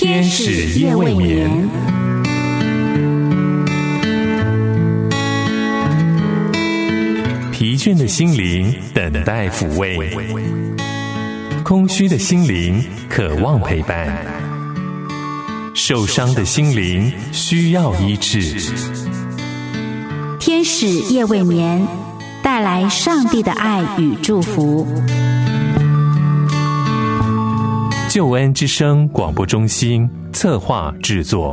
天使夜未眠。疲倦的心灵等待抚慰，空虚的心灵渴望陪伴，受伤的心灵需要医治。 天使夜未眠，带来上帝的爱与祝福。 救恩之声广播中心策划制作。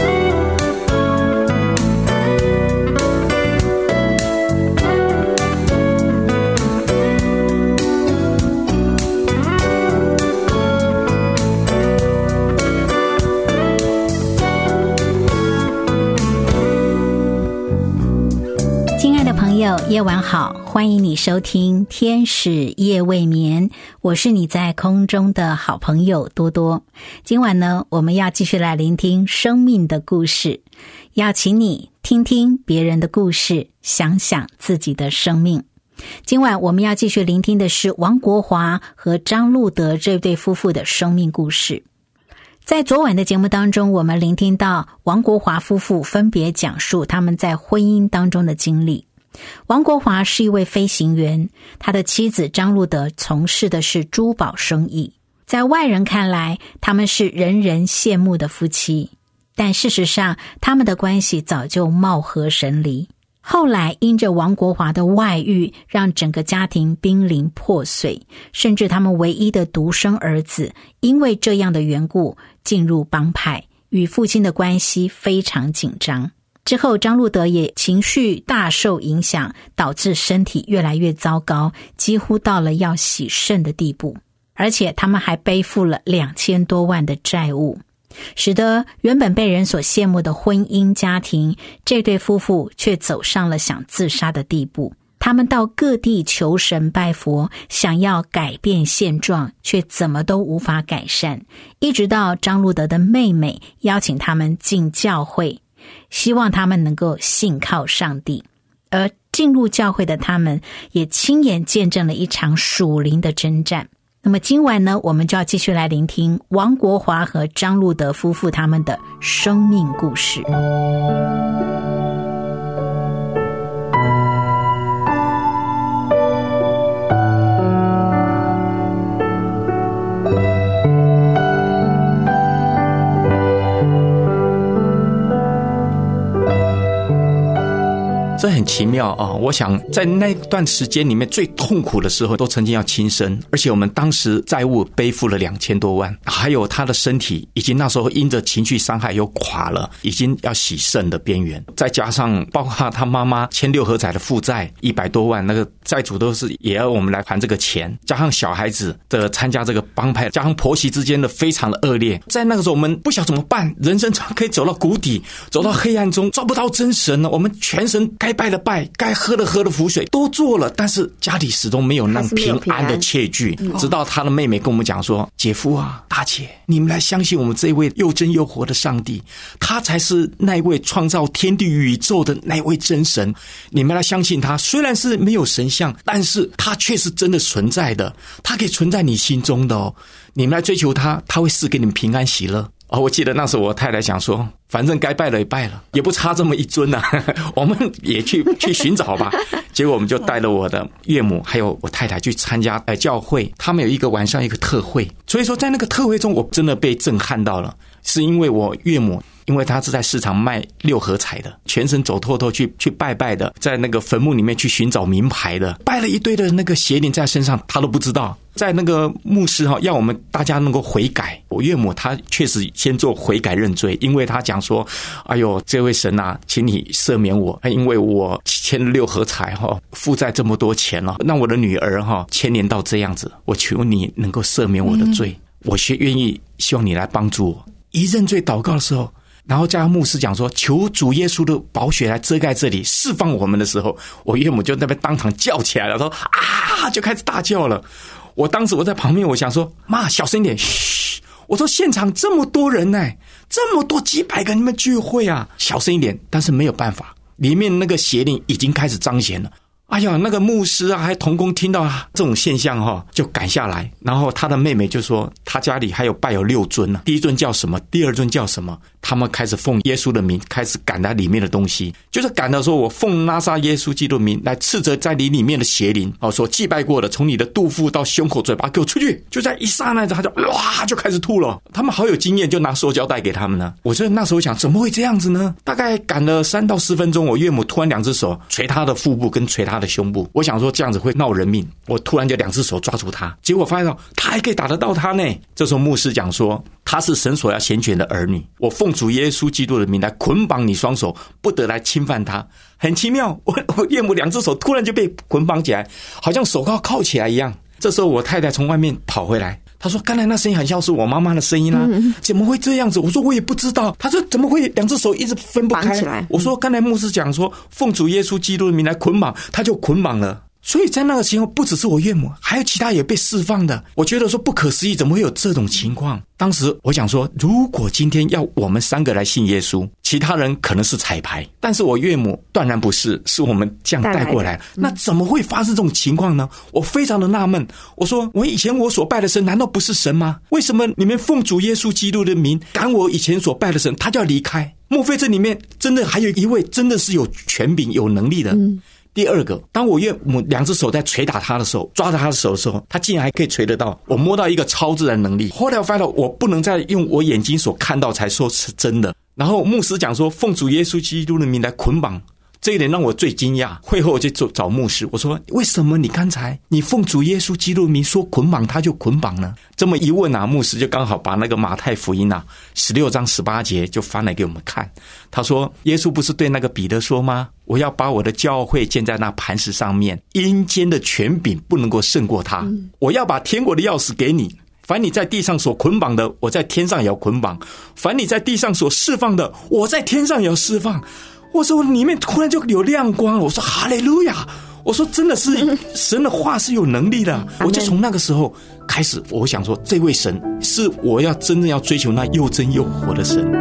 夜晚好，欢迎你收听天使夜未眠，我是你在空中的好朋友多多。今晚呢，我们要继续来聆听生命的故事，要请你听听别人的故事，想想自己的生命。今晚我们要继续聆听的是王国华和张路德这对夫妇的生命故事。在昨晚的节目当中，我们聆听到王国华夫妇分别讲述他们在婚姻当中的经历。王国华是一位飞行员，他的妻子张路德从事的是珠宝生意。在外人看来，他们是人人羡慕的夫妻，但事实上他们的关系早就貌合神离。后来因着王国华的外遇，让整个家庭濒临破碎，甚至他们唯一的独生儿子因为这样的缘故进入帮派，与父亲的关系非常紧张。之后张路德也情绪大受影响，导致身体越来越糟糕，几乎到了要洗肾的地步。而且他们还背负了2000多万的债务，使得原本被人所羡慕的婚姻家庭，这对夫妇却走上了想自杀的地步。他们到各地求神拜佛，想要改变现状，却怎么都无法改善。一直到张路德的妹妹邀请他们进教会，希望他们能够信靠上帝，而进入教会的他们也亲眼见证了一场属灵的征战。那么今晚呢，我们就要继续来聆听王国华和张路德夫妇他们的生命故事。 这很奇妙啊！我想在那段时间里面最痛苦的时候都曾经要轻生，而且我们当时债务背负了2000多万，还有他的身体已经那时候因着情绪伤害又垮了，已经要洗肾的边缘，再加上包括他妈妈签6合彩的负债100多万，那个债主都是也要我们来还这个钱，加上小孩子的参加这个帮派，加上婆媳之间的非常的恶劣，在那个时候我们不晓得怎么办，人生可以走到谷底，走到黑暗中，抓不到真神了。我们全神该拜的拜，该喝的符水都做了，但是家里始终没有那平安的切据。直到他的妹妹跟我们讲说，姐夫啊，大姐，你们来相信我们这位又真又活的上帝，他才是那位创造天地宇宙的那位真神，你们来相信他，虽然是没有神像，但是他却是真的存在的，他可以存在你心中的哦。你们来追求他，他会赐给你们平安喜乐。我记得那时候我太太想说，反正该拜了也拜了，也不差这么一尊啊，我们也去寻找吧。结果我们就带了我的岳母还有我太太去参加教会，他们有一个晚上一个特会，所以说在那个特会中我真的被震撼到了，是因为我岳母因为他是在市场卖6合彩的，全身走透透去拜拜的，在那个坟墓里面去寻找名牌的，拜了一堆的那个邪灵在身上，他都不知道。在那个牧师要我们大家能够悔改，我岳母她确实先做悔改认罪，因为她讲说，哎呦，这位神啊，请你赦免我，因为我签了6合彩负债这么多钱了，让我的女儿牵连到这样子，我求你能够赦免我的罪，我愿意，希望你来帮助我。一认罪祷告的时候，然后加上牧师讲说，求主耶稣的宝血来遮盖这里，释放我们的时候，我岳母就在那边当场叫起来了，说啊，就开始大叫了。当时我在旁边，我想说，妈，小声一点，嘘。我说现场这么多人呢，这么多几百个你们聚会啊，小声一点。但是没有办法，里面那个邪灵已经开始彰显了。 哎呀，那个牧师啊，还同工听到这种现象就赶下来，然后他的妹妹就说他家里还有拜有6尊呢，第一尊叫什么，第二尊叫什么，他们开始奉耶稣的名开始赶他里面的东西，就是赶到说我奉拿撒耶稣基督的名来斥责在你里面的邪灵所祭拜过的，从你的肚腹到胸口嘴巴给我出去。就在一刹那他就哇就开始吐了。他们好有经验，就拿塑胶袋给他们呢。我就那时候想怎么会这样子呢？大概赶了3到4分钟，我岳母突然2只手捶他的腹部跟捶他的胸部，我想说这样子会闹人命，我突然就2只手抓住他，结果发现到他还可以打得到他呢。这时候牧师讲说他是神所要拣选的儿女，我奉主耶稣基督的名来捆绑你双手，不得来侵犯他。很奇妙，我岳母2只手突然就被捆绑起来，好像手铐起来一样。这时候我太太从外面跑回来，她说刚才那声音很像是我妈妈的声音啊，怎么会这样子？我说我也不知道。她说怎么会2只手一直分不开？我说刚才牧师讲说奉主耶稣基督的名来捆绑，他就捆绑了。所以在那个时候不只是我岳母，还有其他也被释放的。我觉得说不可思议，怎么会有这种情况？当时我想说，如果今天要我们3个来信耶稣，其他人可能是彩排，但是我岳母断然不是，是我们这样带过来。那怎么会发生这种情况呢？我非常的纳闷。我说我以前我所拜的神难道不是神吗？为什么你们奉主耶稣基督的名赶我以前所拜的神，他就要离开？莫非这里面真的还有一位真的是有权柄有能力的？第二个，当我岳母2只手在捶打他的时候，抓着他的手的时候，他竟然还可以捶得到。我摸到一个超自然能力。后来我发现我不能再用我眼睛所看到才说是真的。然后牧师讲说奉主耶稣基督的名来捆绑，这一点让我最惊讶。会后我就找牧师，我说为什么你刚才你奉主耶稣基督的名说捆绑他就捆绑呢？这么一问牧师就刚好把那个马太福音16章18节就翻来给我们看。他说耶稣不是对那个彼得说吗？我要把我的教会建在那磐石上面，阴间的权柄不能够胜过他。我要把天国的钥匙给你，凡你在地上所捆绑的，我在天上也要捆绑；凡你在地上所释放的，我在天上也要释放。我说里面突然就有亮光，我说哈利路亚！我说真的是神的话是有能力的。我就从那个时候开始，我想说这位神是我要真正要追求那又真又活的神。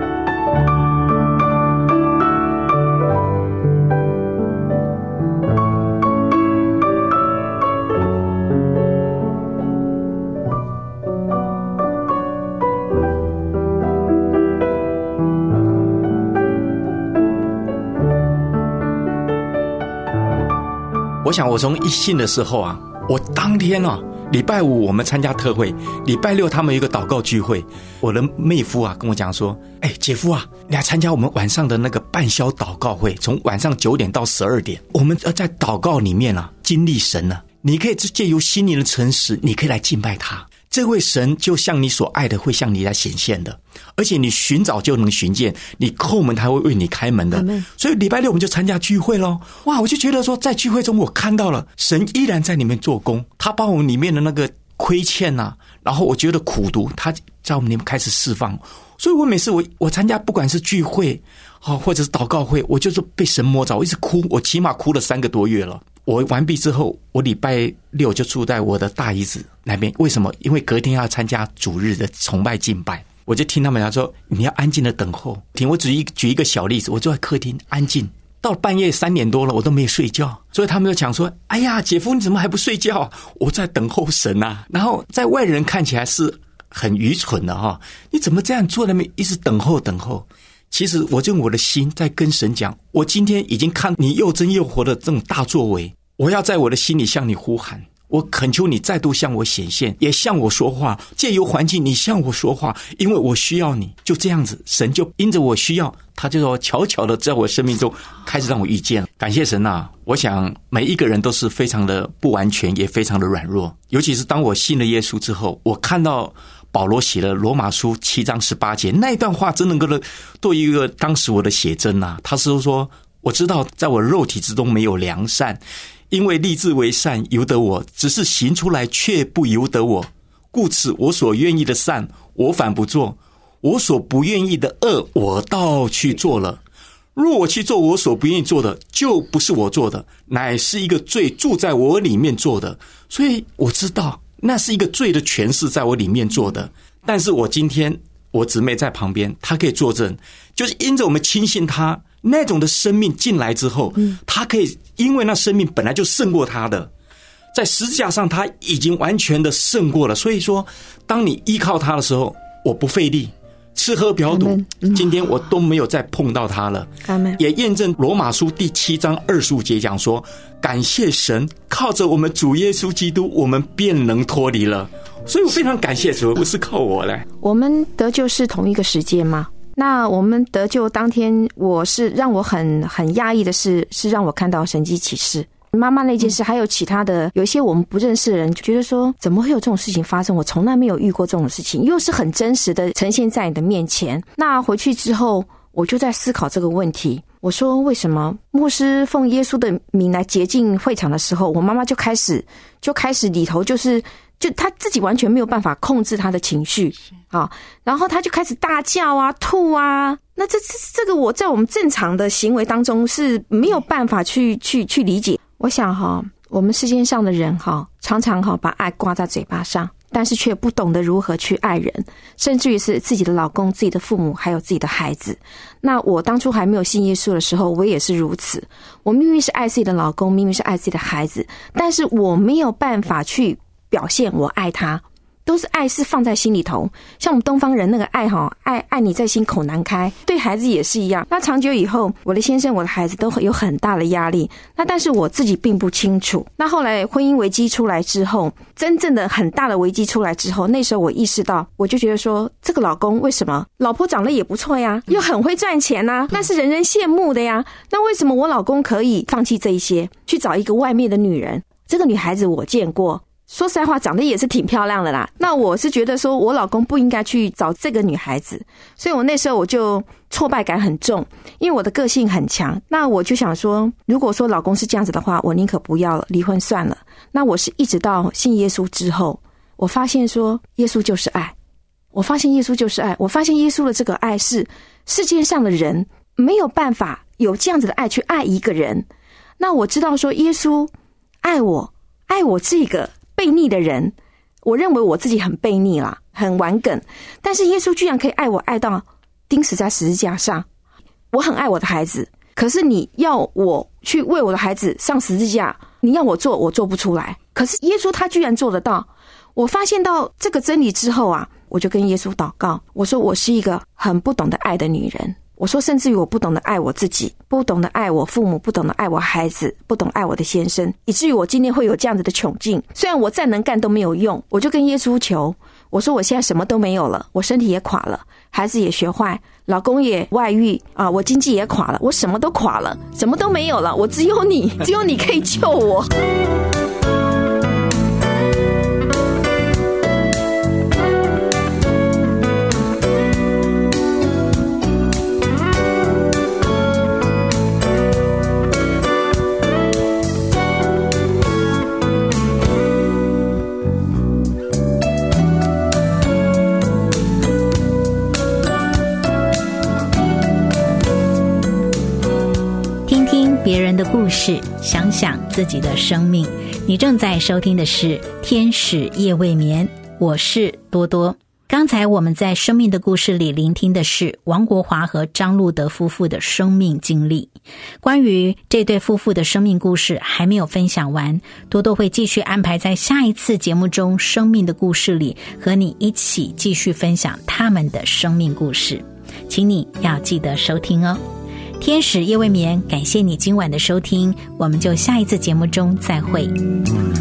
我想我从一信的时候我当天礼拜5我们参加特会，礼拜6他们有一个祷告聚会，我的妹夫跟我讲说，姐夫你来参加我们晚上的那个半宵祷告会，从晚上9点到12点，我们在祷告里面经历神你可以借由心灵的诚实，你可以来敬拜他。这位神就像你所爱的会向你来显现的，而且你寻找就能寻见，你叩门他会为你开门的。所以礼拜6我们就参加聚会咯。哇，我就觉得说在聚会中我看到了神依然在里面做工，他把我们里面的那个亏欠然后我觉得苦毒，他在我们里面开始释放。所以我每次我参加不管是聚会或者是祷告会，我就是被神摸着，我一直哭，我起码哭了3个多月了。我完毕之后，我礼拜6就住在我的大姨子那边。为什么？因为隔天要参加主日的崇拜敬拜，我就听他们说你要安静的等候。我举一个小例子，我坐在客厅安静，到了半夜3点多了，我都没有睡觉。所以他们就讲说，哎呀，姐夫你怎么还不睡觉？我在等候神然后在外人看起来是很愚蠢的你怎么这样坐在那边一直等候？其实我就用我的心在跟神讲，我今天已经看你又真又活的这种大作为，我要在我的心里向你呼喊，我恳求你再度向我显现，也向我说话，借由环境你向我说话，因为我需要你。就这样子，神就因着我需要，他就说悄悄的在我生命中开始让我遇见。感谢神我想每一个人都是非常的不完全，也非常的软弱。尤其是当我信了耶稣之后，我看到保罗写了罗马书7章18节，那一段话真能够做一个当时我的写真他是说，我知道在我肉体之中没有良善，因为立志为善由得我，只是行出来却不由得我。故此我所愿意的善我反不做，我所不愿意的恶我倒去做了。若我去做我所不愿意做的，就不是我做的，乃是一个罪住在我里面做的。所以我知道那是一个罪的权势在我里面做的。但是我今天我姊妹在旁边，她可以作证，就是因着我们轻信她， 那种的生命进来之后，他可以因为那生命本来就胜过他的，在十字架上他已经完全的胜过了。所以说，当你依靠他的时候，我不费力，吃喝嫖赌，今天我都没有再碰到他了。也验证罗马书第7章25节讲说，感谢神，靠着我们主耶稣基督，我们便能脱离了。所以我非常感谢主，不是靠我嘞。 我们得救是同一个时间吗？那我们得救当天，让我很压抑的是让我看到神迹启示。妈妈那件事，还有其他的，有一些我们不认识的人就觉得说，怎么会有这种事情发生？我从来没有遇过这种事情，又是很真实的呈现在你的面前。那回去之后，我就在思考这个问题。我说，为什么牧师奉耶稣的名来洁净会场的时候，我妈妈就开始里头就他自己完全没有办法控制他的情绪啊，然后他就开始大叫啊、吐啊。那这个我在我们正常的行为当中是没有办法去理解。我想我们世界上的人常常把爱挂在嘴巴上，但是却不懂得如何去爱人，甚至于是自己的老公、自己的父母，还有自己的孩子。那我当初还没有信耶稣的时候，我也是如此。我明明是爱自己的老公，明明是爱自己的孩子，但是我没有办法去表现我爱他，都是爱是放在心里头。像我们东方人那个爱爱你在心口难开，对孩子也是一样。那长久以后，我的先生、我的孩子都有很大的压力，那但是我自己并不清楚。那后来婚姻危机出来之后，真正的很大的危机出来之后，那时候我意识到，我就觉得说，这个老公为什么老婆长得也不错呀，又很会赚钱啊，那是人人羡慕的呀，那为什么我老公可以放弃这一些，去找一个外面的女人？这个女孩子我见过，说实在话长得也是挺漂亮的啦。那我是觉得说我老公不应该去找这个女孩子，所以我那时候我就挫败感很重，因为我的个性很强。那我就想说，如果说老公是这样子的话，我宁可不要了，离婚算了。那我是一直到信耶稣之后，我发现说耶稣就是爱，我发现耶稣就是爱，我发现耶稣的这个爱是世界上的人没有办法有这样子的爱去爱一个人。那我知道说耶稣爱我这个悖逆的人，我认为我自己很悖逆啦，很顽梗，但是耶稣居然可以爱我爱到钉死在十字架上。我很爱我的孩子，可是你要我去为我的孩子上十字架，你要我做，我做不出来。可是耶稣他居然做得到。我发现到这个真理之后啊，我就跟耶稣祷告，我说我是一个很不懂得爱的女人，我说甚至于我不懂得爱我自己，不懂得爱我父母，不懂得爱我孩子，不懂爱我的先生，以至于我今天会有这样子的窘境。虽然我再能干都没有用，我就跟耶稣求，我说我现在什么都没有了，我身体也垮了，孩子也学坏，老公也外遇啊，我经济也垮了，我什么都垮了，什么都没有了，我只有你可以救我。 别人的故事，想想自己的生命。你正在收听的是天使夜未眠，我是多多。刚才我们在生命的故事里聆听的是王国华和张路德夫妇的生命经历。关于这对夫妇的生命故事还没有分享完，多多会继续安排在下一次节目中生命的故事里和你一起继续分享他们的生命故事，请你要记得收听哦。天使夜未眠，感谢你今晚的收听，我们就下一次节目中再会。